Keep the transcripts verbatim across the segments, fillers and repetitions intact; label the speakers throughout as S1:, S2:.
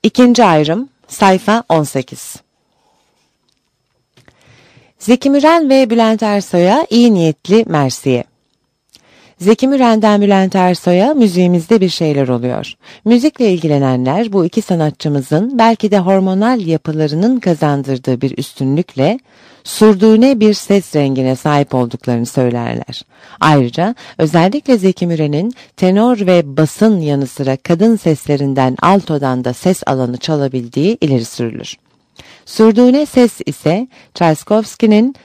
S1: İkinci ayrım, sayfa on sekiz. Zeki Müren ve Bülent Ersoy'a iyi niyetli mersiye. Zeki Müren'den Bülent Ersoy'a müziğimizde bir şeyler oluyor. Müzikle ilgilenenler bu iki sanatçımızın belki de hormonal yapılarının kazandırdığı bir üstünlükle surdune bir ses rengine sahip olduklarını söylerler. Ayrıca özellikle Zeki Müren'in tenor ve basın yanı sıra kadın seslerinden altodan da ses alanı çalabildiği ileri sürülür. Surdune ses ise Tchaikovsky'nin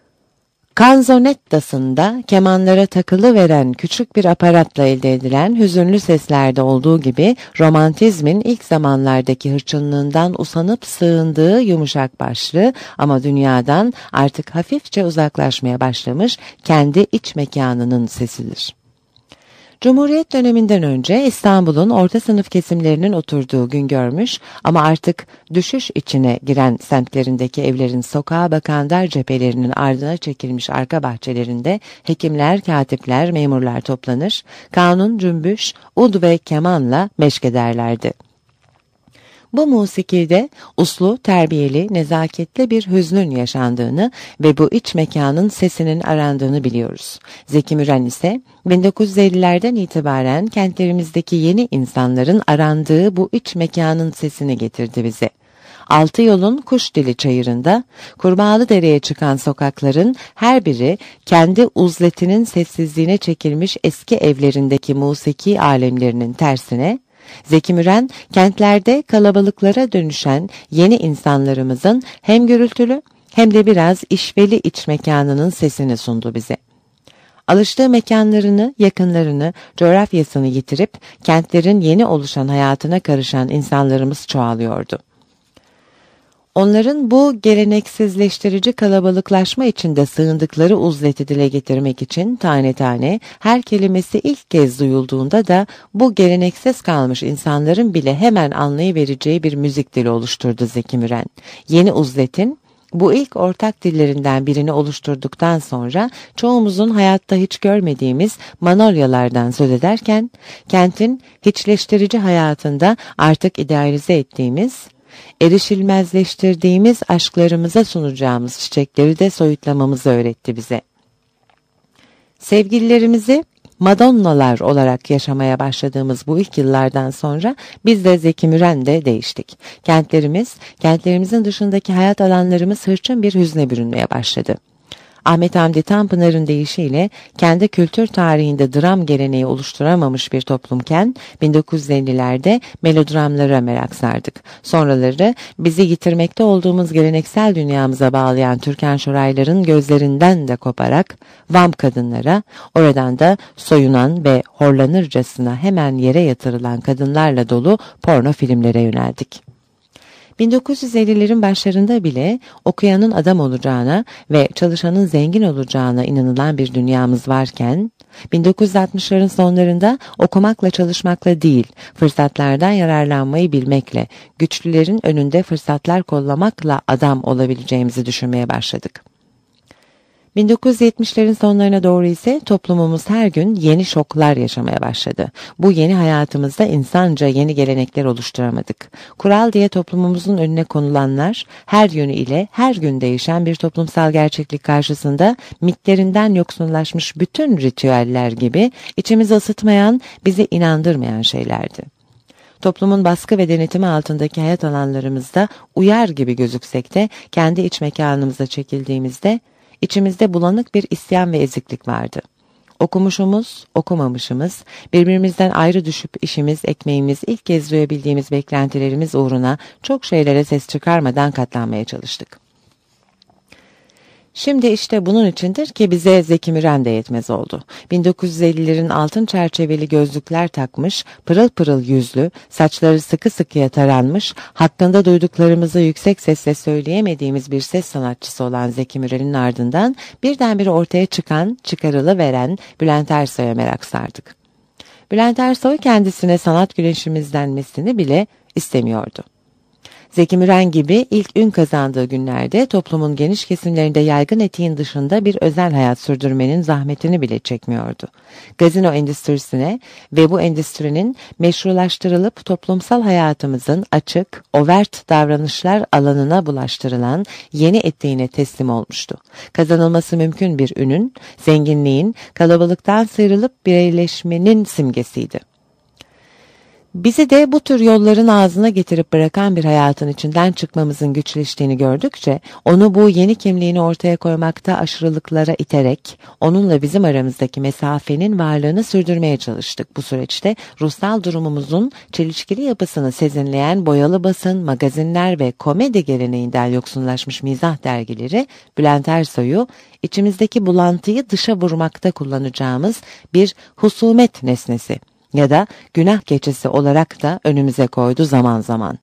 S1: Canzonettası'nda kemanlara takılı veren küçük bir aparatla elde edilen hüzünlü seslerde olduğu gibi romantizmin ilk zamanlardaki hırçınlığından usanıp sığındığı yumuşak başlı ama dünyadan artık hafifçe uzaklaşmaya başlamış kendi iç mekanının sesidir. Cumhuriyet döneminden önce İstanbul'un orta sınıf kesimlerinin oturduğu gün görmüş ama artık düşüş içine giren semtlerindeki evlerin sokağa bakan dar cephelerinin ardına çekilmiş arka bahçelerinde hekimler, katipler, memurlar toplanır, kanun, cümbüş, ud ve kemanla meşk ederlerdi. Bu musikide uslu, terbiyeli, nezaketli bir hüznün yaşandığını ve bu iç mekanın sesinin arandığını biliyoruz. Zeki Müren ise bin dokuz yüz ellilerden itibaren kentlerimizdeki yeni insanların arandığı bu iç mekanın sesini getirdi bize. Altı yolun Kuşdili çayırında, Kurbağalıdere'ye çıkan sokakların her biri kendi uzletinin sessizliğine çekilmiş eski evlerindeki musiki alemlerinin tersine, Zeki Müren, kentlerde kalabalıklara dönüşen yeni insanlarımızın hem gürültülü hem de biraz işveli iç mekanının sesini sundu bize. Alıştığı mekanlarını, yakınlarını, coğrafyasını yitirip kentlerin yeni oluşan hayatına karışan insanlarımız çoğalıyordu. Onların bu geleneksizleştirici kalabalıklaşma içinde sığındıkları uzleti dile getirmek için tane tane her kelimesi ilk kez duyulduğunda da bu geleneksiz kalmış insanların bile hemen anlayıvereceği bir müzik dili oluşturdu Zeki Müren. Yeni uzletin bu ilk ortak dillerinden birini oluşturduktan sonra çoğumuzun hayatta hiç görmediğimiz manolyalardan söz ederken kentin hiçleştirici hayatında artık idealize ettiğimiz, erişilmezleştirdiğimiz aşklarımıza sunacağımız çiçekleri de soyutlamamızı öğretti bize. Sevgililerimizi Madonnalar olarak yaşamaya başladığımız bu ilk yıllardan sonra biz de Zeki Müren de değiştik. Kentlerimiz, kentlerimizin dışındaki hayat alanlarımız hırçın bir hüzne bürünmeye başladı. Ahmet Hamdi Tanpınar'ın deyişiyle kendi kültür tarihinde dram geleneği oluşturamamış bir toplumken bin dokuz yüz ellilerde melodramlara merak sardık. Sonraları bizi yitirmekte olduğumuz geleneksel dünyamıza bağlayan Türkan Şoraylar'ın gözlerinden de koparak vamp kadınlara, oradan da soyunan ve horlanırcasına hemen yere yatırılan kadınlarla dolu porno filmlere yöneldik. bin dokuz yüz ellilerin başlarında bile okuyanın adam olacağına ve çalışanın zengin olacağına inanılan bir dünyamız varken, bin dokuz yüz altmışların sonlarında okumakla çalışmakla değil, fırsatlardan yararlanmayı bilmekle, güçlülerin önünde fırsatlar kollamakla adam olabileceğimizi düşünmeye başladık. bin dokuz yüz yetmişlerin sonlarına doğru ise toplumumuz her gün yeni şoklar yaşamaya başladı. Bu yeni hayatımızda insanca yeni gelenekler oluşturamadık. Kural diye toplumumuzun önüne konulanlar her yönü ile her gün değişen bir toplumsal gerçeklik karşısında mitlerinden yoksunlaşmış bütün ritüeller gibi içimizi ısıtmayan, bizi inandırmayan şeylerdi. Toplumun baskı ve denetimi altındaki hayat alanlarımızda uyar gibi gözüksek de kendi iç mekanımıza çekildiğimizde İçimizde bulanık bir isyan ve eziklik vardı. Okumuşumuz, okumamışımız, birbirimizden ayrı düşüp işimiz, ekmeğimiz, ilk kez duyabildiğimiz beklentilerimiz uğruna çok şeylere ses çıkarmadan katlanmaya çalıştık. Şimdi işte bunun içindir ki bize Zeki Müren de yetmez oldu. bin dokuz yüz ellilerin altın çerçeveli gözlükler takmış, pırıl pırıl yüzlü, saçları sıkı sıkıya taranmış, hakkında duyduklarımızı yüksek sesle söyleyemediğimiz bir ses sanatçısı olan Zeki Müren'in ardından birdenbire ortaya çıkan, çıkarılıveren Bülent Ersoy'a merak sardık. Bülent Ersoy kendisine sanat güneşimiz denmesini bile istemiyordu. Zeki Müren gibi ilk ün kazandığı günlerde toplumun geniş kesimlerinde yaygın etiğin dışında bir özel hayat sürdürmenin zahmetini bile çekmiyordu. Gazino endüstrisine ve bu endüstrinin meşrulaştırılıp toplumsal hayatımızın açık, overt davranışlar alanına bulaştırılan yeni etiğine teslim olmuştu. Kazanılması mümkün bir ünün, zenginliğin, kalabalıktan sıyrılıp bireyleşmenin simgesiydi. Bizi de bu tür yolların ağzına getirip bırakan bir hayatın içinden çıkmamızın güçleştiğini gördükçe, onu bu yeni kimliğini ortaya koymakta aşırılıklara iterek, onunla bizim aramızdaki mesafenin varlığını sürdürmeye çalıştık. Bu süreçte ruhsal durumumuzun çelişkili yapısını sezinleyen boyalı basın, magazinler ve komedi geleneğinden yoksunlaşmış mizah dergileri, Bülent Ersoy'u içimizdeki bulantıyı dışa vurmakta kullanacağımız bir husumet nesnesi ya da günah keçisi olarak da önümüze koydu zaman zaman.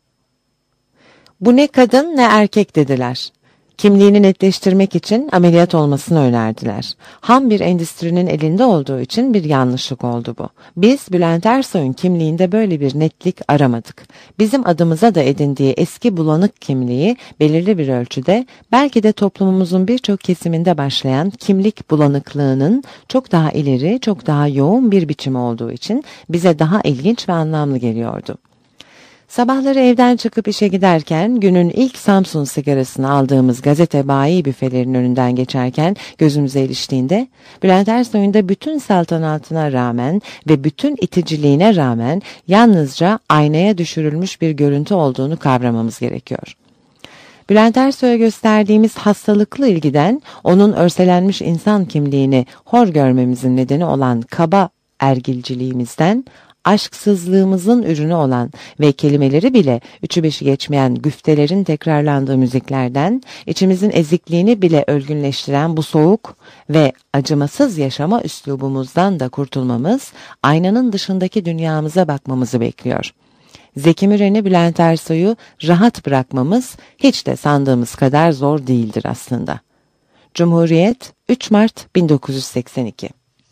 S1: Bu ne kadın ne erkek dediler. Kimliğini netleştirmek için ameliyat olmasını önerdiler. Ham bir endüstrinin elinde olduğu için bir yanlışlık oldu bu. Biz Bülent Ersoy'un kimliğinde böyle bir netlik aramadık. Bizim adımıza da edindiği eski bulanık kimliği belirli bir ölçüde, belki de toplumumuzun birçok kesiminde başlayan kimlik bulanıklığının çok daha ileri, çok daha yoğun bir biçimi olduğu için bize daha ilginç ve anlamlı geliyordu. Sabahları evden çıkıp işe giderken günün ilk Samsun sigarasını aldığımız gazete bayi büfelerinin önünden geçerken gözümüze iliştiğinde, Bülent Ersoy'un da bütün saltanatına rağmen ve bütün iticiliğine rağmen yalnızca aynaya düşürülmüş bir görüntü olduğunu kavramamız gerekiyor. Bülent Ersoy'a gösterdiğimiz hastalıklı ilgiden onun örselenmiş insan kimliğini hor görmemizin nedeni olan kaba ergilciliğimizden, aşksızlığımızın ürünü olan ve kelimeleri bile üçü beşi geçmeyen güftelerin tekrarlandığı müziklerden, içimizin ezikliğini bile ölgünleştiren bu soğuk ve acımasız yaşama üslubumuzdan da kurtulmamız, aynanın dışındaki dünyamıza bakmamızı bekliyor. Zeki Müren'i, Bülent Ersoy'u rahat bırakmamız hiç de sandığımız kadar zor değildir aslında. Cumhuriyet, üç Mart bin dokuz yüz seksen iki.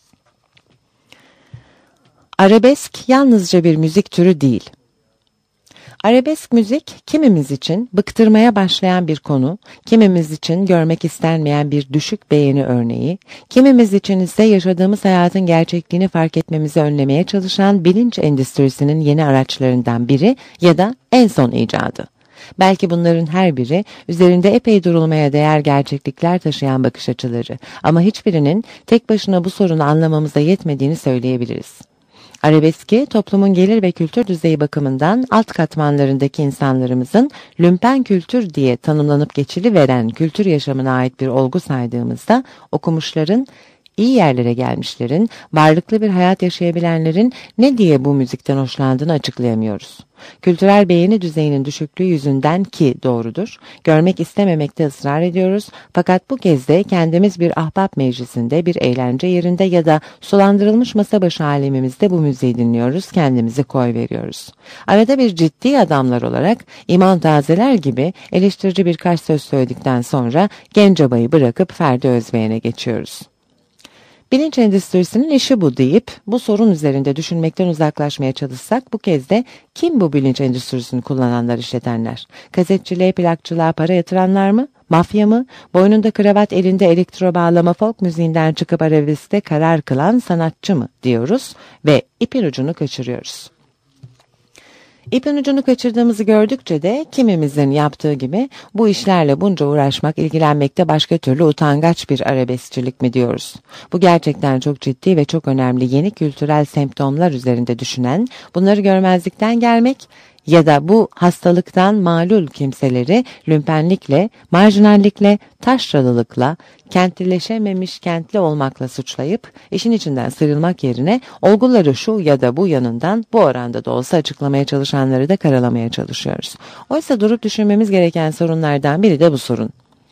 S1: Arabesk yalnızca bir müzik türü değil. Arabesk müzik kimimiz için bıktırmaya başlayan bir konu, kimimiz için görmek istenmeyen bir düşük beğeni örneği, kimimiz için ise yaşadığımız hayatın gerçekliğini fark etmemizi önlemeye çalışan bilinç endüstrisinin yeni araçlarından biri ya da en son icadı. Belki bunların her biri üzerinde epey durulmaya değer gerçeklikler taşıyan bakış açıları, ama hiçbirinin tek başına bu sorunu anlamamıza yetmediğini söyleyebiliriz. Arabeski, toplumun gelir ve kültür düzeyi bakımından alt katmanlarındaki insanlarımızın lümpen kültür diye tanımlanıp geçiliveren kültür yaşamına ait bir olgu saydığımızda, okumuşların, iyi yerlere gelmişlerin, varlıklı bir hayat yaşayabilenlerin ne diye bu müzikten hoşlandığını açıklayamıyoruz. Kültürel beğeni düzeyinin düşüklüğü yüzünden, ki doğrudur, görmek istememekte ısrar ediyoruz, fakat bu kez de kendimiz bir ahbap meclisinde, bir eğlence yerinde ya da sulandırılmış masa başı alemimizde bu müziği dinliyoruz, kendimizi koy veriyoruz. Arada bir ciddi adamlar olarak iman tazeler gibi eleştirici birkaç söz söyledikten sonra Gencebay'ı bırakıp Ferdi Özbeğen'e geçiyoruz. Bilinç endüstrisinin işi bu deyip bu sorun üzerinde düşünmekten uzaklaşmaya çalışsak, bu kez de kim bu bilinç endüstrisini kullananlar, işletenler? Kasetçiliğe, plakçılığa para yatıranlar mı? Mafya mı? Boynunda kravat, elinde elektro bağlama folk müziğinden çıkıp arabeskte karar kılan sanatçı mı diyoruz ve ipin ucunu kaçırıyoruz. İpin ucunu kaçırdığımızı gördükçe de kimimizin yaptığı gibi bu işlerle bunca uğraşmak, ilgilenmekte başka türlü utangaç bir arabeskçilik mi diyoruz? Bu gerçekten çok ciddi ve çok önemli yeni kültürel semptomlar üzerinde düşünen, bunları görmezlikten gelmek ya da bu hastalıktan malul kimseleri lümpenlikle, marjinallikle, taşralılıkla, kentlileşememiş kentli olmakla suçlayıp işin içinden sıyrılmak yerine olguları şu ya da bu yanından bu oranda da olsa açıklamaya çalışanları da karalamaya çalışıyoruz. Oysa durup düşünmemiz gereken sorunlardan biri de bu sorun.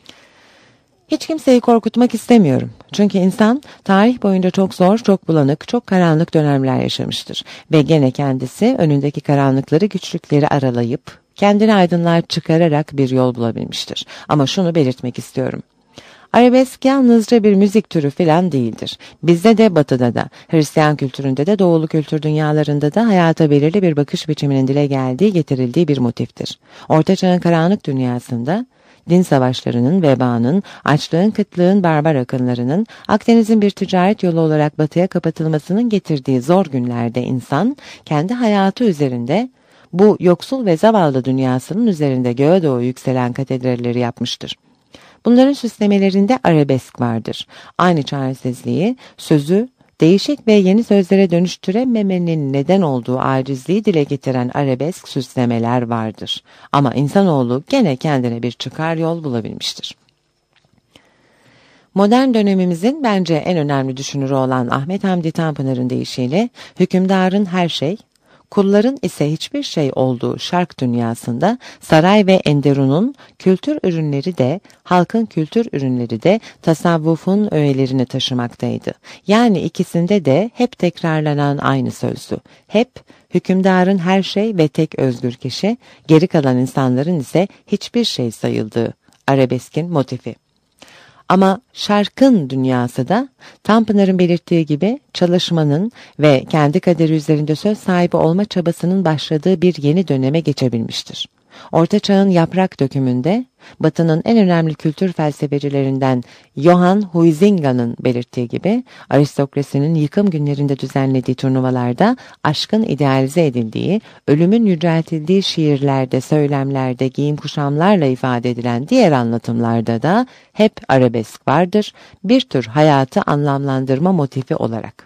S1: Hiç kimseyi korkutmak istemiyorum. Çünkü insan tarih boyunca çok zor, çok bulanık, çok karanlık dönemler yaşamıştır. Ve gene kendisi önündeki karanlıkları, güçlükleri aralayıp kendini aydınlığa çıkararak bir yol bulabilmiştir. Ama şunu belirtmek istiyorum. Arabesk yalnızca bir müzik türü falan değildir. Bizde de Batı'da da, Hristiyan kültüründe de, Doğulu kültür dünyalarında da hayata belirli bir bakış biçiminin dile geldiği, getirildiği bir motiftir. Orta Çağ'ın karanlık dünyasında, din savaşlarının, vebanın, açlığın, kıtlığın, barbar akınlarının, Akdeniz'in bir ticaret yolu olarak batıya kapatılmasının getirdiği zor günlerde insan, kendi hayatı üzerinde, bu yoksul ve zavallı dünyasının üzerinde göğe doğru yükselen katedralleri yapmıştır. Bunların süslemelerinde arabesk vardır. Aynı çaresizliği, sözü, değişik ve yeni sözlere dönüştürememenin neden olduğu acizliği dile getiren arabesk süslemeler vardır. Ama insanoğlu gene kendine bir çıkar yol bulabilmiştir. Modern dönemimizin bence en önemli düşünürü olan Ahmet Hamdi Tanpınar'ın deyişiyle, hükümdarın her şey, kulların ise hiçbir şey olduğu şark dünyasında saray ve enderunun kültür ürünleri de, halkın kültür ürünleri de tasavvufun öğelerini taşımaktaydı. Yani ikisinde de hep tekrarlanan aynı sözdü. Hep hükümdarın her şey ve tek özgür kişi, geri kalan insanların ise hiçbir şey sayıldığı arabeskin motifi. Ama şarkın dünyası da Tanpınar'ın belirttiği gibi çalışmanın ve kendi kaderi üzerinde söz sahibi olma çabasının başladığı bir yeni döneme geçebilmiştir. Orta Çağ'ın yaprak dökümünde Batı'nın en önemli kültür felsefecilerinden Johann Huizinga'nın belirttiği gibi aristokrasinin yıkım günlerinde düzenlediği turnuvalarda aşkın idealize edildiği, ölümün yüceltildiği şiirlerde, söylemlerde, giyim kuşamlarla ifade edilen diğer anlatımlarda da hep arabesk vardır, bir tür hayatı anlamlandırma motifi olarak.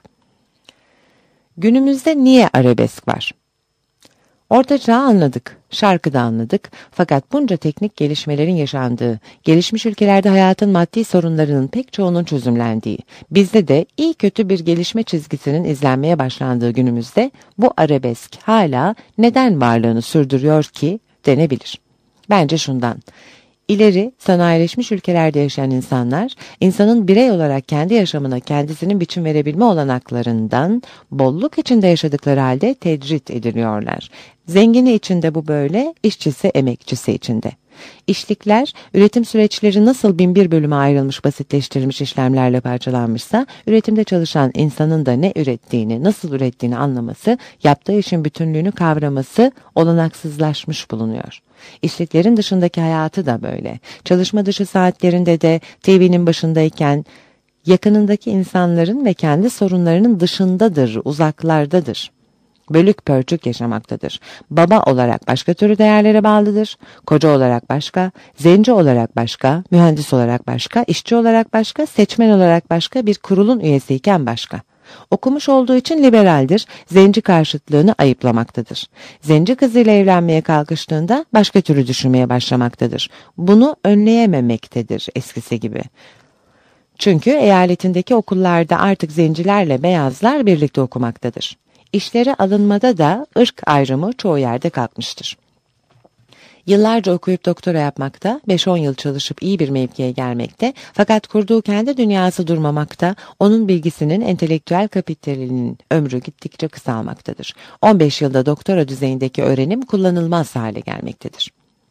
S1: Günümüzde niye arabesk var? Orta Çağ'ı anladık, şarkı da anladık, fakat bunca teknik gelişmelerin yaşandığı, gelişmiş ülkelerde hayatın maddi sorunlarının pek çoğunun çözümlendiği, bizde de iyi kötü bir gelişme çizgisinin izlenmeye başlandığı günümüzde bu arabesk hala neden varlığını sürdürüyor ki denebilir. Bence şundan. İleri, sanayileşmiş ülkelerde yaşayan insanlar, insanın birey olarak kendi yaşamına kendisinin biçim verebilme olanaklarından bolluk içinde yaşadıkları halde tecrit ediliyorlar. Zengini içinde bu böyle, işçisi, emekçisi içinde. İşlikler, üretim süreçleri nasıl binbir bölüme ayrılmış basitleştirilmiş işlemlerle parçalanmışsa, üretimde çalışan insanın da ne ürettiğini, nasıl ürettiğini anlaması, yaptığı işin bütünlüğünü kavraması olanaksızlaşmış bulunuyor. İşliklerin dışındaki hayatı da böyle. Çalışma dışı saatlerinde de T V'nin başındayken, yakınındaki insanların ve kendi sorunlarının dışındadır, uzaklardadır. Bölük pörçük yaşamaktadır. Baba olarak başka türlü değerlere bağlıdır. Koca olarak başka, zenci olarak başka, mühendis olarak başka, işçi olarak başka, seçmen olarak başka, bir kurulun üyesiyken başka. Okumuş olduğu için liberaldir, zenci karşıtlığını ayıplamaktadır. Zenci kızıyla evlenmeye kalkıştığında başka türlü düşünmeye başlamaktadır. Bunu önleyememektedir eskisi gibi. Çünkü eyaletindeki okullarda artık zencilerle beyazlar birlikte okumaktadır. İşlere alınmada da ırk ayrımı çoğu yerde kalkmıştır. Yıllarca okuyup doktora yapmakta, beş on yıl çalışıp iyi bir mevkiye gelmekte, fakat kurduğu kendi dünyası durmamakta, onun bilgisinin, entelektüel kapitalinin ömrü gittikçe kısalmaktadır. on beş yılda doktora düzeyindeki öğrenim kullanılmaz hale gelmektedir.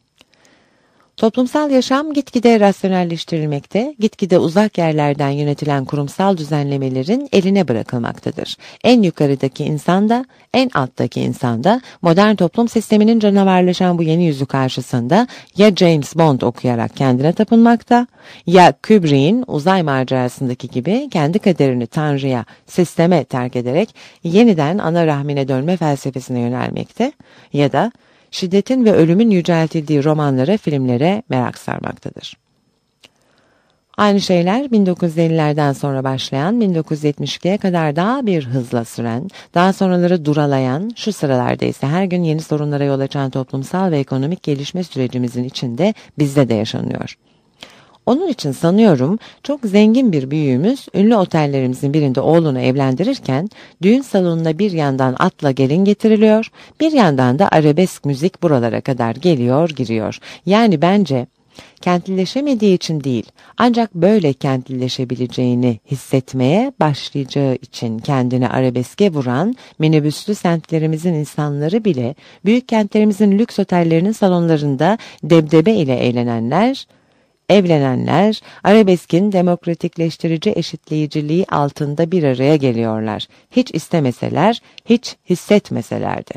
S1: Toplumsal yaşam gitgide rasyonelleştirilmekte, gitgide uzak yerlerden yönetilen kurumsal düzenlemelerin eline bırakılmaktadır. En yukarıdaki insan da, en alttaki insan da modern toplum sisteminin canavarlaşan bu yeni yüzü karşısında ya James Bond okuyarak kendine tapınmakta, ya Kubrick'in uzay macerasındaki gibi kendi kaderini Tanrı'ya, sisteme terk ederek yeniden ana rahmine dönme felsefesine yönelmekte, ya da şiddetin ve ölümün yüceltildiği romanlara, filmlere merak sarmaktadır. Aynı şeyler bin dokuz yüz ellilerden sonra başlayan, bin dokuz yüz yetmiş ikiye kadar daha bir hızla süren, daha sonraları duralayan, şu sıralarda ise her gün yeni sorunlara yol açan toplumsal ve ekonomik gelişme sürecimizin içinde bizde de yaşanıyor. Onun için sanıyorum çok zengin bir büyüğümüz ünlü otellerimizin birinde oğlunu evlendirirken düğün salonuna bir yandan atla gelin getiriliyor, bir yandan da arabesk müzik buralara kadar geliyor, giriyor. Yani bence kentlileşemediği için değil, ancak böyle kentlileşebileceğini hissetmeye başlayacağı için kendini arabeske vuran minibüslü semtlerimizin insanları bile büyük kentlerimizin lüks otellerinin salonlarında debdebe ile eğlenenler, Evlenenler arabeskin demokratikleştirici eşitleyiciliği altında bir araya geliyorlar. Hiç istemeseler, hiç hissetmeseler de.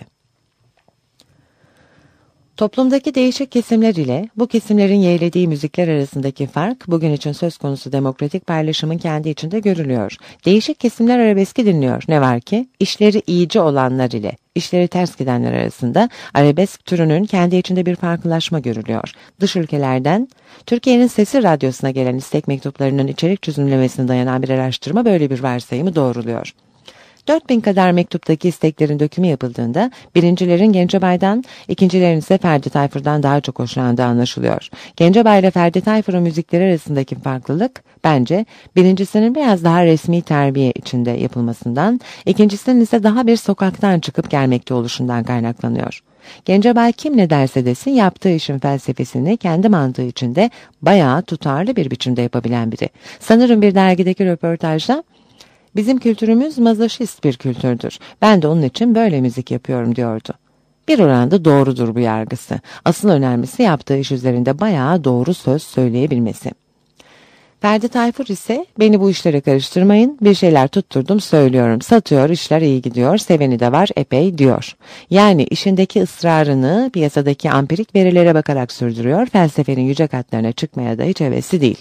S1: Toplumdaki değişik kesimler ile bu kesimlerin yeğlediği müzikler arasındaki fark bugün için söz konusu demokratik paylaşımın kendi içinde görülüyor. Değişik kesimler arabeski dinliyor. Ne var ki işleri iyice olanlar ile işleri ters gidenler arasında arabesk türünün kendi içinde bir farklılaşma görülüyor. Dış ülkelerden Türkiye'nin Sesi Radyosu'na gelen istek mektuplarının içerik çözümlemesine dayanan bir araştırma böyle bir varsayımı doğruluyor. dört bin kadar mektuptaki isteklerin dökümü yapıldığında birincilerin Gencebay'dan, ikincilerin ise Ferdi Tayfur'dan daha çok hoşlandığı anlaşılıyor. Gencebay ile Ferdi Tayfur'un müzikleri arasındaki farklılık bence birincisinin biraz daha resmi terbiye içinde yapılmasından, ikincisinin ise daha bir sokaktan çıkıp gelmekte oluşundan kaynaklanıyor. Gencebay kim ne derse desin yaptığı işin felsefesini kendi mantığı içinde bayağı tutarlı bir biçimde yapabilen biri. Sanırım bir dergideki röportajda "Bizim kültürümüz mazoşist bir kültürdür. Ben de onun için böyle müzik yapıyorum" diyordu. Bir oranda doğrudur bu yargısı. Asıl önemlisi yaptığı iş üzerinde bayağı doğru söz söyleyebilmesi. Ferdi Tayfur ise "Beni bu işlere karıştırmayın, bir şeyler tutturdum söylüyorum, satıyor, işler iyi gidiyor, seveni de var epey" diyor. Yani işindeki ısrarını piyasadaki ampirik verilere bakarak sürdürüyor, felsefenin yüce katlarına çıkmaya da hiç hevesli değil.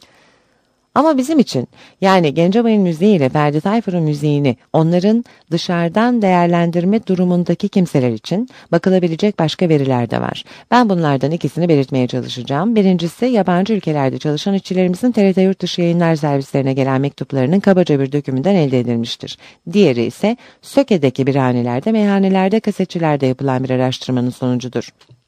S1: Ama bizim için, yani Gencebay'ın müziği ile Ferdi Tayfur'un müziğini onların dışarıdan değerlendirme durumundaki kimseler için bakılabilecek başka veriler de var. Ben bunlardan ikisini belirtmeye çalışacağım. Birincisi, yabancı ülkelerde çalışan işçilerimizin T R T Yurtdışı Yayınlar servislerine gelen mektuplarının kabaca bir dökümünden elde edilmiştir. Diğeri ise Söke'deki birhanelerde, meyhanelerde, kasetçilerde yapılan bir araştırmanın sonucudur.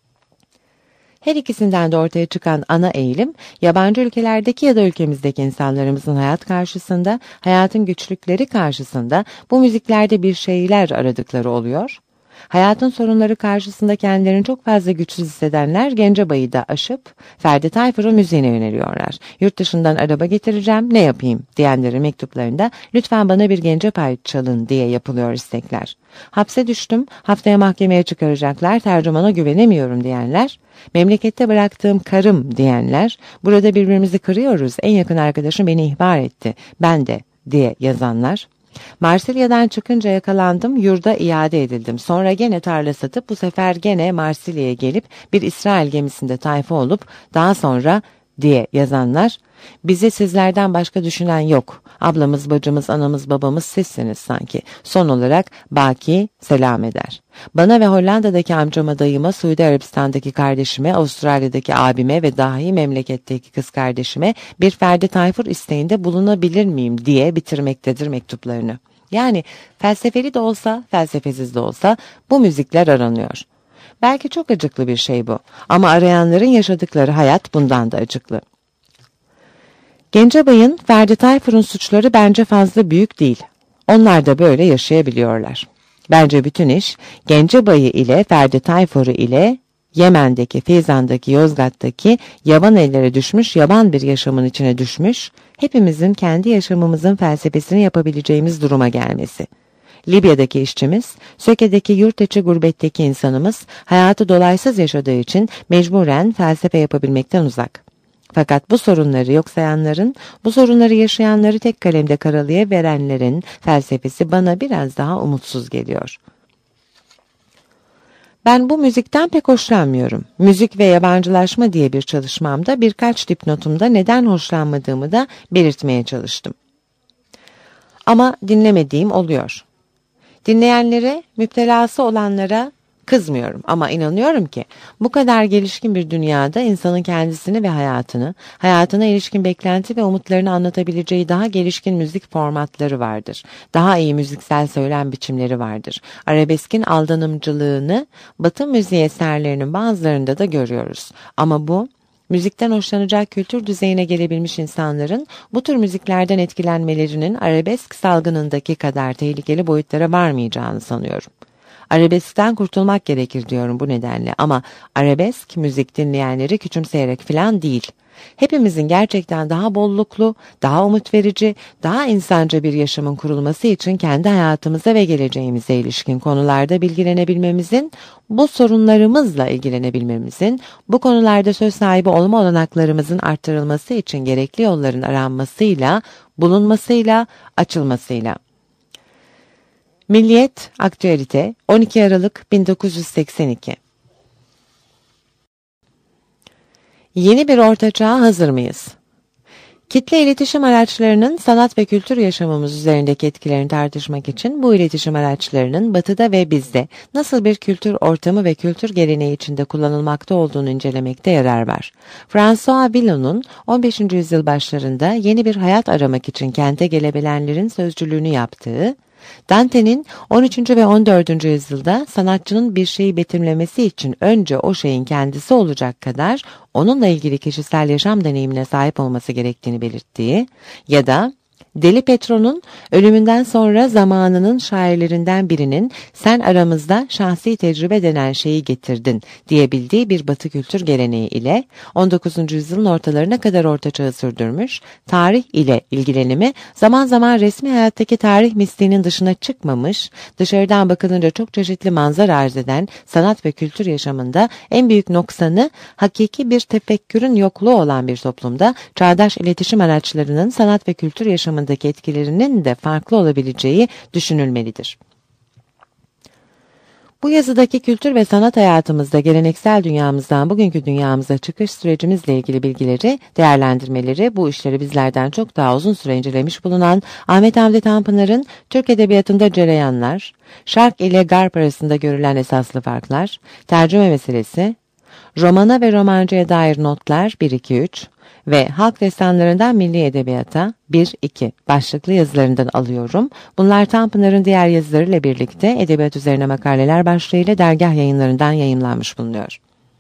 S1: Her ikisinden de ortaya çıkan ana eğilim, yabancı ülkelerdeki ya da ülkemizdeki insanlarımızın hayat karşısında, hayatın güçlükleri karşısında bu müziklerde bir şeyler aradıkları oluyor. Hayatın sorunları karşısında kendilerini çok fazla güçsüz hissedenler Gencebay'ı da aşıp Ferdi Tayfur'un müziğine yöneliyorlar. Yurt dışından araba getireceğim, ne yapayım diyenlerin mektuplarında "Lütfen bana bir Gencebay çalın" diye yapılıyor istekler. Hapse düştüm, haftaya mahkemeye çıkaracaklar, tercümana güvenemiyorum diyenler, memlekette bıraktığım karım diyenler, burada birbirimizi kırıyoruz, en yakın arkadaşım beni ihbar etti, ben de diye yazanlar, Marsilya'dan çıkınca yakalandım, yurda iade edildim. Sonra gene tarla satıp bu sefer gene Marsilya'ya gelip bir İsrail gemisinde tayfa olup daha sonra diye yazanlar, bizi sizlerden başka düşünen yok. Ablamız, bacımız, anamız, babamız sizsiniz sanki. Son olarak Baki selam eder. Bana ve Hollanda'daki amcama, dayıma, Suudi Arabistan'daki kardeşime, Avustralya'daki abime ve dahi memleketteki kız kardeşime bir Ferdi Tayfur isteğinde bulunabilir miyim diye bitirmektedir mektuplarını. Yani felsefeli de olsa, felsefesiz de olsa bu müzikler aranıyor. Belki çok acıklı bir şey bu ama arayanların yaşadıkları hayat bundan da acıklı. Gencebay'ın, Ferdi Tayfur'un suçları bence fazla büyük değil. Onlar da böyle yaşayabiliyorlar. Bence bütün iş Gencebay'ı ile Ferdi Tayfur'u ile Yemen'deki, Fizan'daki, Yozgat'taki yaban ellere düşmüş, yaban bir yaşamın içine düşmüş, hepimizin kendi yaşamımızın felsefesini yapabileceğimiz duruma gelmesi. Libya'daki işçimiz, Söke'deki yurt içi gurbetteki insanımız hayatı dolaysız yaşadığı için mecburen felsefe yapabilmekten uzak. Fakat bu sorunları yok sayanların, bu sorunları yaşayanları tek kalemde karalayıverenlerin felsefesi bana biraz daha umutsuz geliyor. Ben bu müzikten pek hoşlanmıyorum. Müzik ve yabancılaşma diye bir çalışmamda birkaç dipnotumda neden hoşlanmadığımı da belirtmeye çalıştım. Ama dinlemediğim oluyor. Dinleyenlere, müptelası olanlara kızmıyorum ama inanıyorum ki bu kadar gelişkin bir dünyada insanın kendisini ve hayatını, hayatına ilişkin beklenti ve umutlarını anlatabileceği daha gelişkin müzik formatları vardır. Daha iyi müziksel söylem biçimleri vardır. Arabeskin aldanımcılığını Batı müziği eserlerinin bazılarında da görüyoruz. Ama bu, müzikten hoşlanacak kültür düzeyine gelebilmiş insanların bu tür müziklerden etkilenmelerinin arabesk salgınındaki kadar tehlikeli boyutlara varmayacağını sanıyorum. Arabeskten kurtulmak gerekir diyorum bu nedenle, ama arabesk müzik dinleyenleri küçümseyerek falan değil. Hepimizin gerçekten daha bolluklu, daha umut verici, daha insanca bir yaşamın kurulması için kendi hayatımıza ve geleceğimize ilişkin konularda bilgilenebilmemizin, bu sorunlarımızla ilgilenebilmemizin, bu konularda söz sahibi olma olanaklarımızın arttırılması için gerekli yolların aranmasıyla, bulunmasıyla, açılmasıyla. Milliyet Aktüelite, on iki Aralık bin dokuz yüz seksen iki. Yeni bir ortaçağa hazır mıyız? Kitle iletişim araçlarının sanat ve kültür yaşamımız üzerindeki etkilerini tartışmak için bu iletişim araçlarının Batı'da ve bizde nasıl bir kültür ortamı ve kültür geleneği içinde kullanılmakta olduğunu incelemekte yarar var. François Villon'un on beşinci yüzyıl başlarında yeni bir hayat aramak için kente gelebilenlerin sözcülüğünü yaptığı, Dante'nin on üçüncü ve on dördüncü yüzyılda sanatçının bir şeyi betimlemesi için önce o şeyin kendisi olacak kadar onunla ilgili kişisel yaşam deneyimine sahip olması gerektiğini belirttiği ya da Deli Petro'nun ölümünden sonra zamanının şairlerinden birinin "sen aramızda şahsi tecrübe denen şeyi getirdin" diyebildiği bir Batı kültür geleneği ile on dokuzuncu yüzyılın ortalarına kadar ortaçağı sürdürmüş, tarih ile ilgilenimi zaman zaman resmi hayattaki tarih mistiğinin dışına çıkmamış, dışarıdan bakılınca çok çeşitli manzara arz eden sanat ve kültür yaşamında en büyük noksanı hakiki bir tefekkürün yokluğu olan bir toplumda çağdaş iletişim araçlarının sanat ve kültür yaşamında etkilerinin de farklı olabileceği düşünülmelidir. Bu yazıdaki kültür ve sanat hayatımızda geleneksel dünyamızdan bugünkü dünyamıza çıkış sürecimizle ilgili bilgileri, değerlendirmeleri, bu işleri bizlerden çok daha uzun süre incelemiş bulunan Ahmet Hamdi Tanpınar'ın Türk Edebiyatı'nda cereyanlar, Şark ile Garp arasında görülen esaslı farklar, tercüme meselesi, romana ve romancıya dair notlar bir iki üç ve halk destanlarından milli edebiyata bir iki başlıklı yazılarından alıyorum. Bunlar Tanpınar'ın diğer yazılarıyla birlikte edebiyat üzerine makaleler başlığıyla dergah yayınlarından yayımlanmış bulunuyor.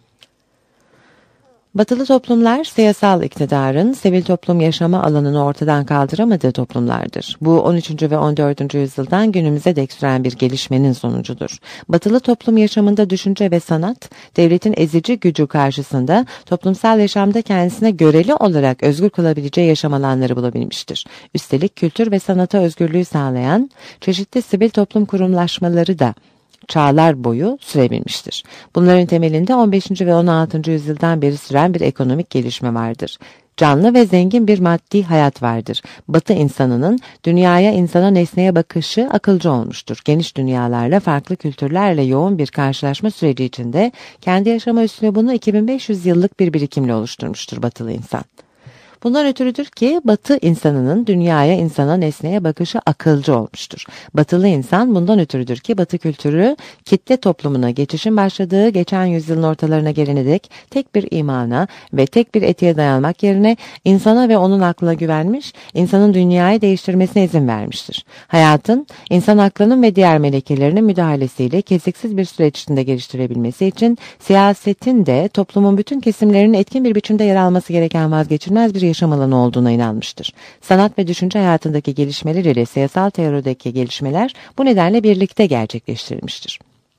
S1: Batılı toplumlar siyasal iktidarın sivil toplum yaşama alanını ortadan kaldıramadığı toplumlardır. Bu on üçüncü ve on dördüncü yüzyıldan günümüze dek süren bir gelişmenin sonucudur. Batılı toplum yaşamında düşünce ve sanat, devletin ezici gücü karşısında toplumsal yaşamda kendisine göreli olarak özgür kılabileceği yaşam alanları bulabilmiştir. Üstelik kültür ve sanata özgürlüğü sağlayan çeşitli sivil toplum kurumlaşmaları da çağlar boyu sürebilmiştir. Bunların temelinde on beşinci ve on altıncı yüzyıldan beri süren bir ekonomik gelişme vardır. Canlı ve zengin bir maddi hayat vardır. Batı insanının dünyaya, insana, nesneye bakışı akılcı olmuştur. Geniş dünyalarla, farklı kültürlerle yoğun bir karşılaşma süreci içinde kendi yaşama üslubunu iki bin beş yüz yıllık bir birikimle oluşturmuştur Batılı insan. Bundan ötürüdür ki Batı insanının dünyaya, insana, nesneye bakışı akılcı olmuştur. Batılı insan bundan ötürüdür ki Batı kültürü kitle toplumuna geçişin başladığı geçen yüzyılın ortalarına gelene dek tek bir imana ve tek bir etiğe dayanmak yerine insana ve onun aklına güvenmiş, insanın dünyayı değiştirmesine izin vermiştir. Hayatın, insan aklının ve diğer melekelerinin müdahalesiyle kesiksiz bir süreç içinde geliştirebilmesi için siyasetin de toplumun bütün kesimlerinin etkin bir biçimde yer alması gereken vazgeçilmez bir yaşam alanı olduğuna inanmıştır. Sanat ve düşünce hayatındaki gelişmeler ile siyasal teorideki gelişmeler bu nedenle birlikte gerçekleştirilmiştir.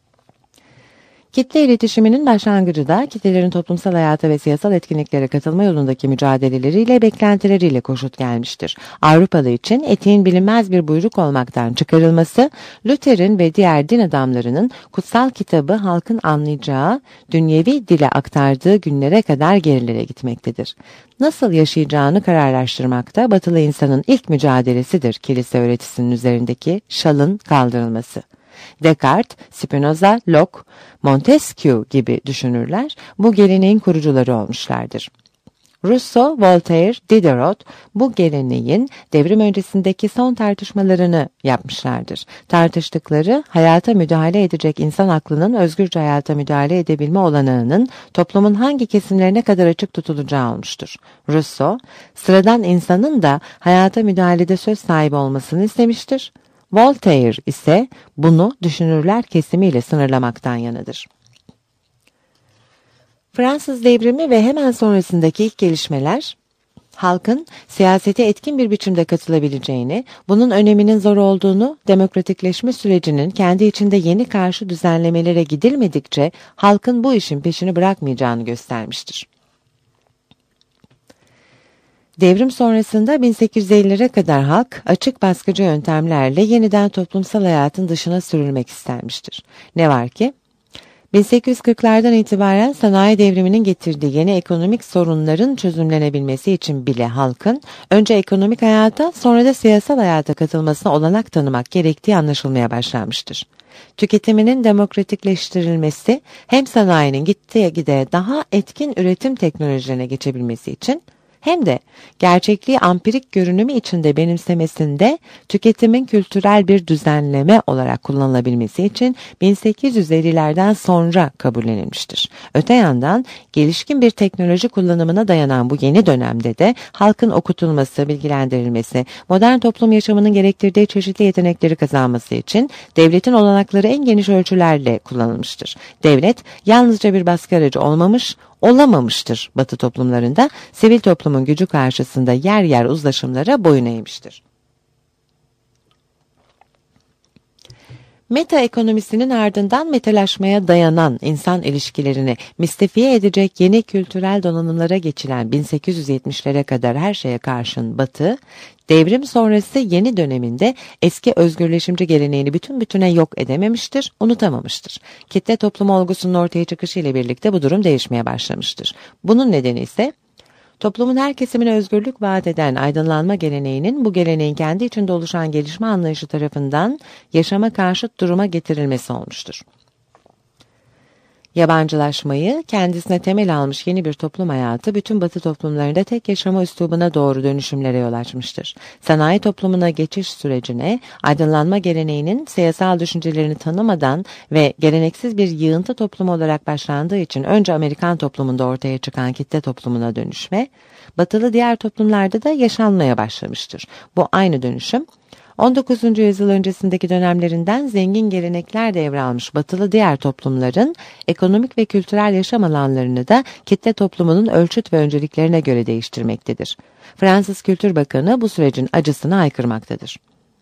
S1: Kitle iletişiminin başlangıcı da kitlelerin toplumsal hayata ve siyasal etkinliklere katılma yolundaki mücadeleleriyle, beklentileriyle koşut gelmiştir. Avrupalı için etiğin bilinmez bir buyruk olmaktan çıkarılması, Luther'in ve diğer din adamlarının kutsal kitabı halkın anlayacağı, dünyevi dile aktardığı günlere kadar gerilere gitmektedir. Nasıl yaşayacağını kararlaştırmakta Batılı insanın ilk mücadelesidir kilise öğretisinin üzerindeki şalın kaldırılması. Descartes, Spinoza, Locke, Montesquieu gibi düşünürler bu geleneğin kurucuları olmuşlardır. Rousseau, Voltaire, Diderot bu geleneğin devrim öncesindeki son tartışmalarını yapmışlardır. Tartıştıkları hayata müdahale edecek insan aklının özgürce hayata müdahale edebilme olanağının toplumun hangi kesimlerine kadar açık tutulacağı olmuştur. Rousseau, sıradan insanın da hayata müdahalede söz sahibi olmasını istemiştir. Voltaire ise bunu düşünürler kesimiyle sınırlamaktan yanıdır. Fransız devrimi ve hemen sonrasındaki ilk gelişmeler, halkın siyasete etkin bir biçimde katılabileceğini, bunun öneminin zor olduğunu, demokratikleşme sürecinin kendi içinde yeni karşı düzenlemelere gidilmedikçe halkın bu işin peşini bırakmayacağını göstermiştir. Devrim sonrasında bin sekiz yüz ellilere kadar halk açık baskıcı yöntemlerle yeniden toplumsal hayatın dışına sürülmek istenmiştir. Ne var ki, bin sekiz yüz kırklardan itibaren sanayi devriminin getirdiği yeni ekonomik sorunların çözümlenebilmesi için bile halkın önce ekonomik hayata sonra da siyasal hayata katılmasına olanak tanımak gerektiği anlaşılmaya başlanmıştır. Tüketiminin demokratikleştirilmesi hem sanayinin gittiğe gide daha etkin üretim teknolojilerine geçebilmesi için hem de gerçekliği ampirik görünümü içinde benimsemesinde tüketimin kültürel bir düzenleme olarak kullanılabilmesi için bin sekiz yüz ellilerden sonra kabullenilmiştir. Öte yandan gelişkin bir teknoloji kullanımına dayanan bu yeni dönemde de halkın okutulması, bilgilendirilmesi, modern toplum yaşamının gerektirdiği çeşitli yetenekleri kazanması için devletin olanakları en geniş ölçülerle kullanılmıştır. Devlet yalnızca bir baskı aracı olmamış, olamamıştır Batı toplumlarında, sivil toplumun gücü karşısında yer yer uzlaşımlara boyun eğmiştir. Meta ekonomisinin ardından metalaşmaya dayanan insan ilişkilerini mistifiye edecek yeni kültürel donanımlara geçilen bin sekiz yüz yetmişlere kadar her şeye karşın Batı, devrim sonrası yeni döneminde eski özgürleşimci geleneğini bütün bütüne yok edememiştir, unutamamıştır. Kitle toplum olgusunun ortaya çıkışı ile birlikte bu durum değişmeye başlamıştır. Bunun nedeni ise toplumun her kesimine özgürlük vaat eden aydınlanma geleneğinin bu geleneğin kendi içinde oluşan gelişme anlayışı tarafından yaşama karşıt duruma getirilmesi olmuştur. Yabancılaşmayı kendisine temel almış yeni bir toplum hayatı bütün Batı toplumlarında tek yaşama üslubuna doğru dönüşümlere yol açmıştır. Sanayi toplumuna geçiş sürecine aydınlanma geleneğinin siyasal düşüncelerini tanımadan ve geleneksiz bir yığıntı toplum olarak başlandığı için önce Amerikan toplumunda ortaya çıkan kitle toplumuna dönüşme, Batılı diğer toplumlarda da yaşanmaya başlamıştır. Bu aynı dönüşüm, on dokuzuncu yüzyıl öncesindeki dönemlerinden zengin gelenekler devralmış Batılı diğer toplumların ekonomik ve kültürel yaşam alanlarını da kitle toplumunun ölçüt ve önceliklerine göre değiştirmektedir. Fransız Kültür Bakanı bu sürecin acısını haykırmaktadır.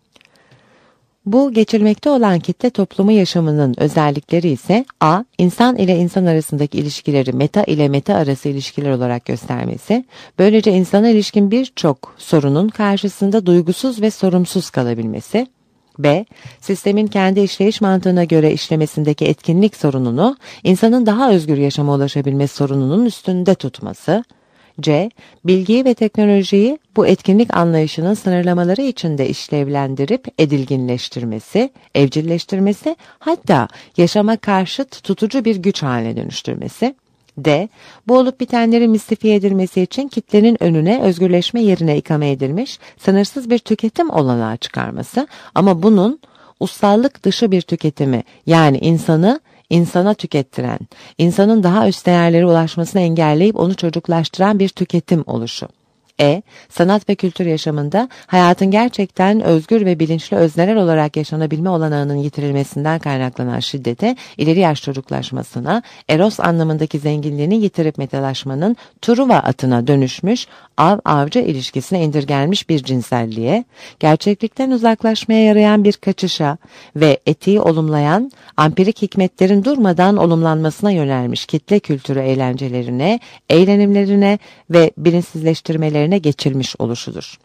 S1: Bu geçilmekte olan kitle toplumu yaşamının özellikleri ise a. insan ile insan arasındaki ilişkileri meta ile meta arası ilişkiler olarak göstermesi, böylece insana ilişkin birçok sorunun karşısında duygusuz ve sorumsuz kalabilmesi, b. sistemin kendi işleyiş mantığına göre işlemesindeki etkinlik sorununu, insanın daha özgür yaşama ulaşabilme sorununun üstünde tutması, c. bilgiyi ve teknolojiyi bu etkinlik anlayışının sınırlamaları içinde işlevlendirip edilginleştirmesi, evcilleştirmesi, hatta yaşama karşıt tutucu bir güç haline dönüştürmesi, d. bu olup bitenlerin mistifiye edilmesi için kitlenin önüne özgürleşme yerine ikame edilmiş sınırsız bir tüketim olanağı çıkarması, ama bunun ussallık dışı bir tüketimi, yani insanı insana tükettiren, insanın daha üst değerlere ulaşmasını engelleyip onu çocuklaştıran bir tüketim oluşu. E. Sanat ve kültür yaşamında hayatın gerçekten özgür ve bilinçli özneler olarak yaşanabilme olanağının yitirilmesinden kaynaklanan şiddete, ileri yaş çocuklaşmasına, eros anlamındaki zenginliğini yitirip metalaşmanın Truva atına dönüşmüş, av-avcı ilişkisine indirgenmiş bir cinselliğe, gerçeklikten uzaklaşmaya yarayan bir kaçışa ve etiği olumlayan, ampirik hikmetlerin durmadan olumlanmasına yönelmiş kitle kültürü eğlencelerine, eğlenimlerine ve bilinçsizleştirmelerine geçilmiş oluşudur.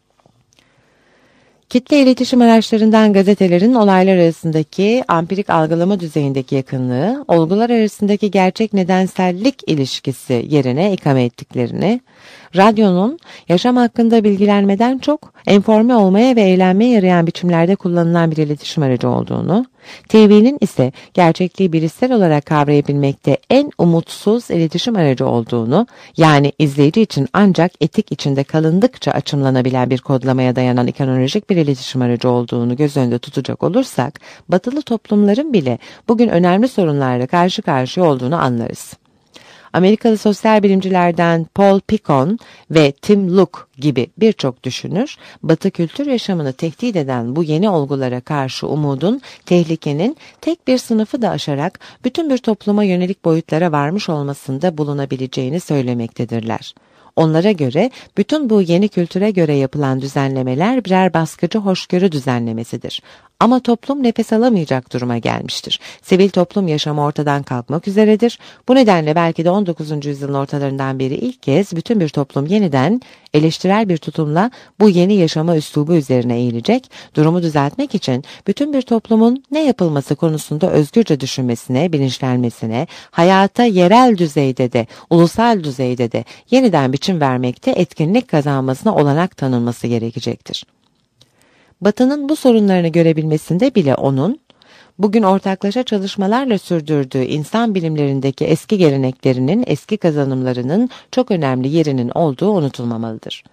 S1: Kitle iletişim araçlarından gazetelerin olaylar arasındaki ampirik algılama düzeyindeki yakınlığı, olgular arasındaki gerçek nedensellik ilişkisi yerine ikame ettiklerini, radyonun yaşam hakkında bilgilenmeden çok enforme olmaya ve eğlenmeye yarayan biçimlerde kullanılan bir iletişim aracı olduğunu, T V'nin ise gerçekliği bilişsel olarak kavrayabilmekte en umutsuz iletişim aracı olduğunu, yani izleyici için ancak etik içinde kalındıkça açımlanabilen bir kodlamaya dayanan ikonolojik bir iletişim aracı olduğunu göz önünde tutacak olursak, batılı toplumların bile bugün önemli sorunlarla karşı karşıya olduğunu anlarız. Amerikalı sosyal bilimcilerden Paul Picon ve Tim Luke gibi birçok düşünür, Batı kültür yaşamını tehdit eden bu yeni olgulara karşı umudun, tehlikenin tek bir sınıfı da aşarak bütün bir topluma yönelik boyutlara varmış olmasında bulunabileceğini söylemektedirler. Onlara göre bütün bu yeni kültüre göre yapılan düzenlemeler birer baskıcı hoşgörü düzenlemesidir. Ama toplum nefes alamayacak duruma gelmiştir. Sivil toplum yaşamı ortadan kalkmak üzeredir. Bu nedenle belki de on dokuzuncu yüzyılın ortalarından beri ilk kez bütün bir toplum yeniden eleştirel bir tutumla bu yeni yaşama üslubu üzerine eğilecek. Durumu düzeltmek için bütün bir toplumun ne yapılması konusunda özgürce düşünmesine, bilinçlenmesine, hayata yerel düzeyde de, ulusal düzeyde de yeniden biçim vermekte etkinlik kazanmasına olanak tanınması gerekecektir. Batı'nın bu sorunlarını görebilmesinde bile onun, bugün ortaklaşa çalışmalarla sürdürdüğü insan bilimlerindeki eski geleneklerinin, eski kazanımlarının çok önemli yerinin olduğu unutulmamalıdır.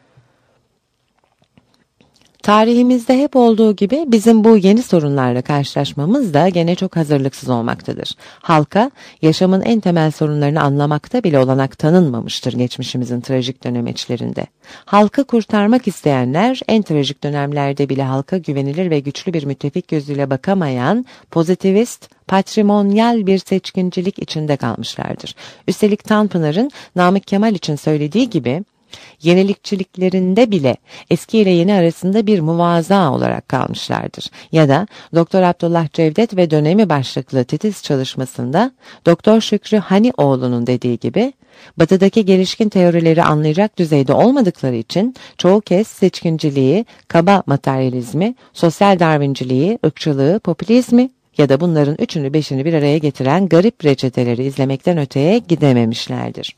S1: Tarihimizde hep olduğu gibi bizim bu yeni sorunlarla karşılaşmamız da gene çok hazırlıksız olmaktadır. Halka yaşamın en temel sorunlarını anlamakta bile olanak tanınmamıştır geçmişimizin trajik dönemeçlerinde. Halkı kurtarmak isteyenler en trajik dönemlerde bile halka güvenilir ve güçlü bir müttefik gözüyle bakamayan pozitivist, patrimonyal bir seçkincilik içinde kalmışlardır. Üstelik Tanpınar'ın Namık Kemal için söylediği gibi, yenilikçiliklerinde bile eski ile yeni arasında bir muvaza olarak kalmışlardır. Ya da Doktor Abdullah Cevdet ve dönemi başlıklı titiz çalışmasında Doktor Şükrü Hanioğlu'nun dediği gibi, Batı'daki gelişkin teorileri anlayacak düzeyde olmadıkları için çoğu kez seçkinciliği, kaba materyalizmi, sosyal darwinciliği, ırkçılığı, popülizmi ya da bunların üçünü beşini bir araya getiren garip reçeteleri izlemekten öteye gidememişlerdir.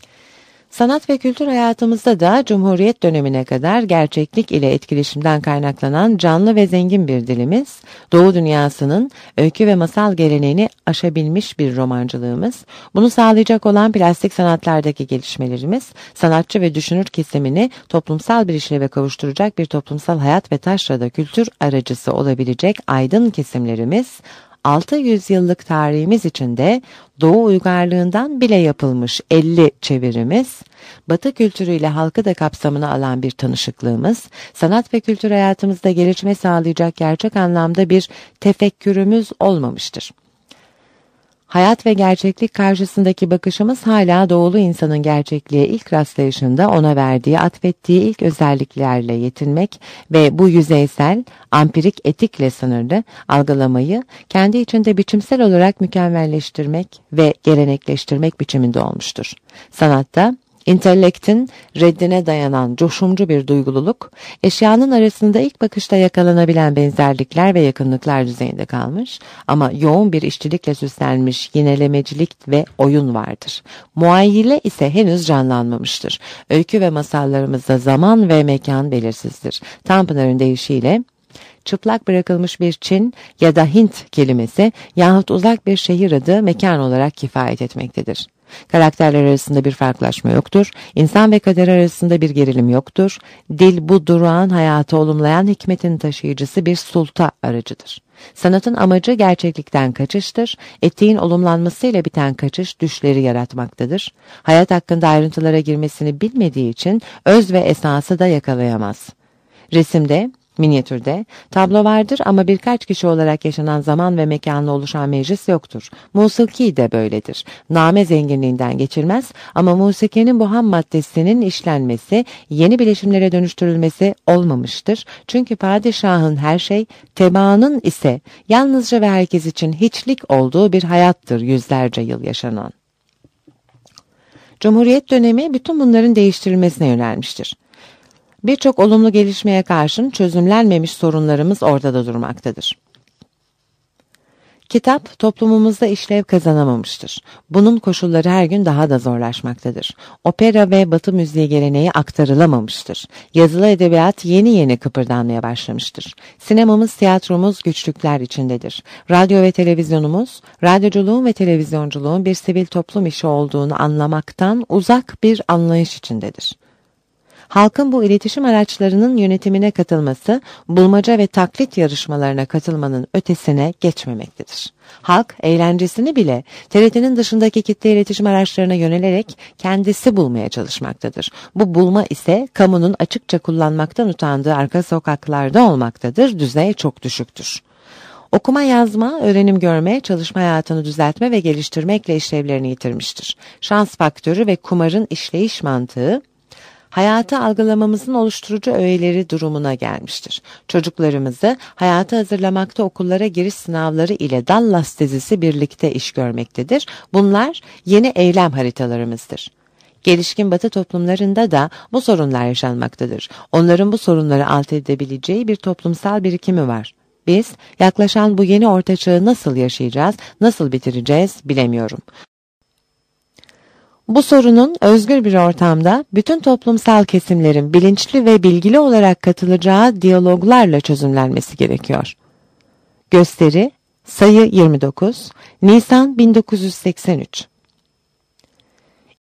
S1: Sanat ve kültür hayatımızda da Cumhuriyet dönemine kadar gerçeklik ile etkileşimden kaynaklanan canlı ve zengin bir dilimiz, Doğu dünyasının öykü ve masal geleneğini aşabilmiş bir romancılığımız, bunu sağlayacak olan plastik sanatlardaki gelişmelerimiz, sanatçı ve düşünür kesimini toplumsal bir işleve kavuşturacak bir toplumsal hayat ve taşrada kültür aracısı olabilecek aydın kesimlerimiz, altı yüz yıllık tarihimiz içinde Doğu uygarlığından bile yapılmış elli çevirimiz, Batı kültürüyle halkı da kapsamına alan bir tanışıklığımız, sanat ve kültür hayatımızda gelişme sağlayacak gerçek anlamda bir tefekkürümüz olmamıştır. Hayat ve gerçeklik karşısındaki bakışımız hala doğulu insanın gerçekliğe ilk rastlayışında ona verdiği, atfettiği ilk özelliklerle yetinmek ve bu yüzeysel, ampirik etikle sınırlı algılamayı kendi içinde biçimsel olarak mükemmelleştirmek ve gelenekleştirmek biçiminde olmuştur. Sanatta, İntelektin reddine dayanan coşumcu bir duygululuk, eşyanın arasında ilk bakışta yakalanabilen benzerlikler ve yakınlıklar düzeyinde kalmış ama yoğun bir işçilikle süslenmiş yinelemecilik ve oyun vardır. Muayyile ise henüz canlanmamıştır. Öykü ve masallarımızda zaman ve mekan belirsizdir. Tanpınar'ın deyişiyle, çıplak bırakılmış bir Çin ya da Hint kelimesi yahut uzak bir şehir adı mekan olarak kifayet etmektedir. Karakterler arasında bir farklılaşma yoktur. İnsan ve kader arasında bir gerilim yoktur. Dil bu durağan hayatı olumlayan hikmetin taşıyıcısı bir sulta aracıdır. Sanatın amacı gerçeklikten kaçıştır. Etiğin olumlanmasıyla biten kaçış düşleri yaratmaktadır. Hayat hakkında ayrıntılara girmesini bilmediği için öz ve esası da yakalayamaz. Resimde, minyatürde tablo vardır ama birkaç kişi olarak yaşanan zaman ve mekanla oluşan meclis yoktur. Musiki de böyledir. Name zenginliğinden geçilmez ama musikinin bu ham maddesinin işlenmesi, yeni bileşimlere dönüştürülmesi olmamıştır. Çünkü padişahın her şey, tebaanın ise yalnızca ve herkes için hiçlik olduğu bir hayattır yüzlerce yıl yaşanan. Cumhuriyet dönemi bütün bunların değiştirilmesine yönelmiştir. Birçok olumlu gelişmeye karşın çözümlenmemiş sorunlarımız ortada durmaktadır. Kitap toplumumuzda işlev kazanamamıştır. Bunun koşulları her gün daha da zorlaşmaktadır. Opera ve Batı müziği geleneği aktarılamamıştır. Yazılı edebiyat yeni yeni kıpırdanmaya başlamıştır. Sinemamız, tiyatromuz güçlükler içindedir. Radyo ve televizyonumuz, radyoculuğun ve televizyonculuğun bir sivil toplum işi olduğunu anlamaktan uzak bir anlayış içindedir. Halkın bu iletişim araçlarının yönetimine katılması, bulmaca ve taklit yarışmalarına katılmanın ötesine geçmemektedir. Halk, eğlencesini bile T R T'nin dışındaki kitle iletişim araçlarına yönelerek kendisi bulmaya çalışmaktadır. Bu bulma ise kamunun açıkça kullanmaktan utandığı arka sokaklarda olmaktadır, düzey çok düşüktür. Okuma yazma, öğrenim görme, çalışma hayatını düzeltme ve geliştirmekle işlevlerini yitirmiştir. Şans faktörü ve kumarın işleyiş mantığı, hayatı algılamamızın oluşturucu öğeleri durumuna gelmiştir. Çocuklarımızı hayata hazırlamakta okullara giriş sınavları ile Dallas dizisi birlikte iş görmektedir. Bunlar yeni eylem haritalarımızdır. Gelişkin Batı toplumlarında da bu sorunlar yaşanmaktadır. Onların bu sorunları alt edebileceği bir toplumsal birikimi var. Biz yaklaşan bu yeni orta çağı nasıl yaşayacağız, nasıl bitireceğiz bilemiyorum. Bu sorunun özgür bir ortamda bütün toplumsal kesimlerin bilinçli ve bilgili olarak katılacağı diyaloglarla çözümlenmesi gerekiyor. Gösteri, sayı yirmi dokuz, Nisan bin dokuz yüz seksen üç.